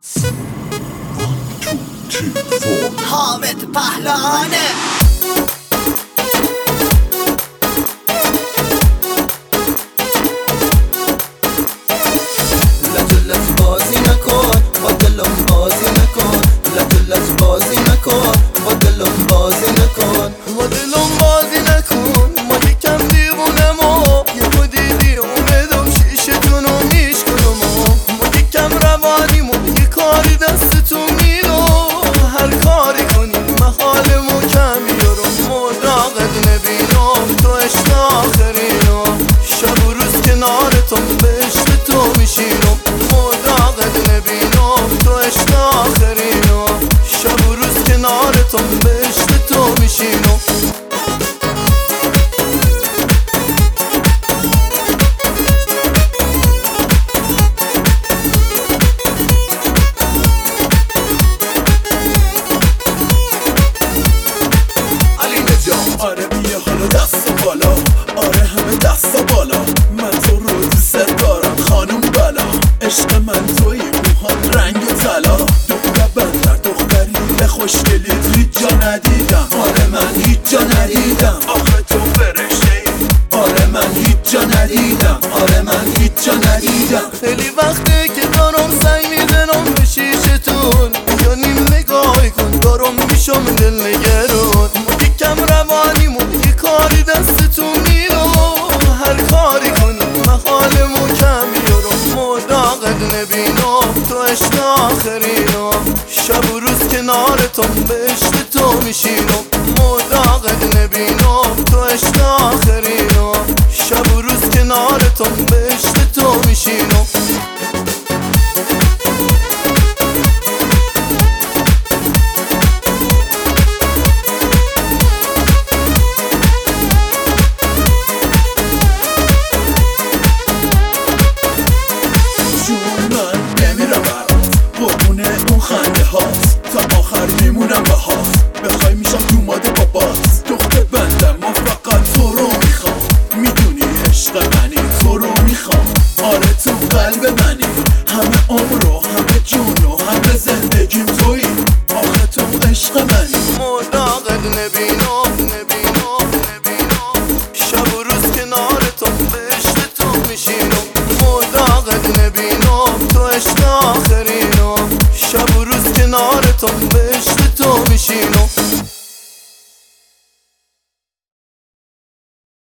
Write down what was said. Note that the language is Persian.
حامد پهلوانه. لجلت بازی نکن با دلم بازی نکن، لجلت بازی نکن با دلم بازی نکن، با دلم بازی نکن. ما یکم دیوونه ما یکو دیدی اومدم شیشتونو میشکنم. ما یکم روانیم و یه کاری دستتون میلو، هر کاری کنیم محالمو کم بیارم. مداقت نبینم تو عشق آخرینم، شب و روز کنارتم بهشت تو میشینم. مداقت نبینم تو عشق آخرینم، شب و روز کنارتم بهشت تو میشینم. آره بیه حالا دست بالا، آره همه دست بالا. من تو رو دوست دارم خانم بلا، عشق من توی موهات رنگ طلا. دختر بندر دختری به خوشگلیت هیچ جا ندیدم. آره من هیچ جا ندیدم، آخه تو فرشته ای. آره من هیچ جا ندیدم، آره من هیچ جا ندیدم. خیلی وقته که دارم سعی میزنم به شیشتون، یا نیم نگاهی کن دارم میشم دل نگرون. یکم روانیم و یه کاری دستتون میلو، هر کاری کنیم محالمو کم بیارم. مداقت نبینم تو عشق آخرینم، شب و روز کنارتم بهشت تو میشینم. مداقت نبینم تو عشق آخرینم، شب و روز کنارتم بهشت تو میشینم. قربونه اون خنده هاست، تا آخر میمونم باهات. بخوای میشم تو ماده بابات. دختر بندم ما فقط تو رو میخوام، میدونی عشق منی تو رو میخوام. آره تو قلب منی، همه عمر و همه جون و همه زندگیم تویی. آخه تو عشق منی. مداقت نبینم شب و روز کنارتم بهشت تو میشینم. مداقت نبینم تو عشق آخرینم، شب و روز کنارتم بهشت تو میشینم.